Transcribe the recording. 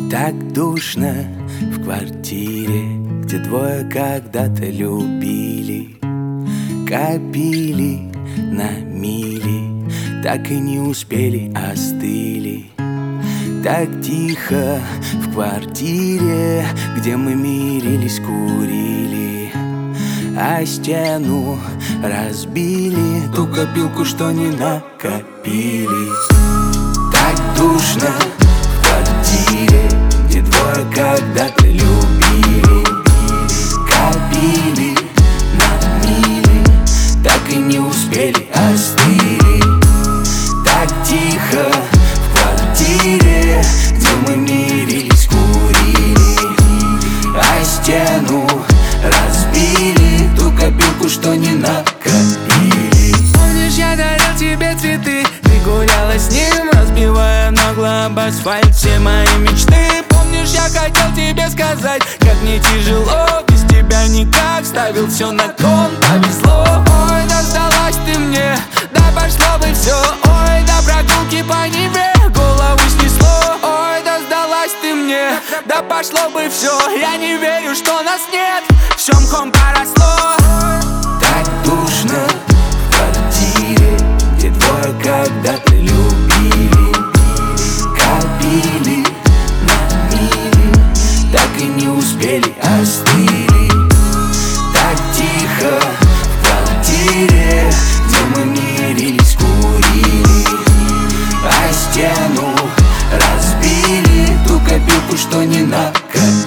Так душно в квартире, где двое когда-то любили, копили на мили, так и не успели, остыли. Так тихо в квартире, где мы мирились, курили, а стену разбили, ту копилку, что не накопили. Так душно в квартире, где двое когда-то любили, копили на мили, так и не успели, остыли. Так тихо в квартире, где мы мирились, курили, а стену разбили, ту копилку, что не накопили. Помнишь, я дарил тебе цветы, ты гуляла с ним, разбивая нагло об асфальт все мои мечты. Помнишь, я хотел тебе сказать, как мне тяжело, без тебя никак, ставил все на кон, повезло. Ой, да сдалась ты мне, да пошло бы все. Ой, да прогулки по Неве голову снесло. Ой, да сдалась ты мне, да пошло бы все. Я не верю, что нас нет, все мхом поросло. Так душно в квартире, где двое когда-то любили, копили на мили, так и не успели, остыли. Так тихо в квартире, где мы мирились, курили, а стену разбили, ту копилку, что не накопили.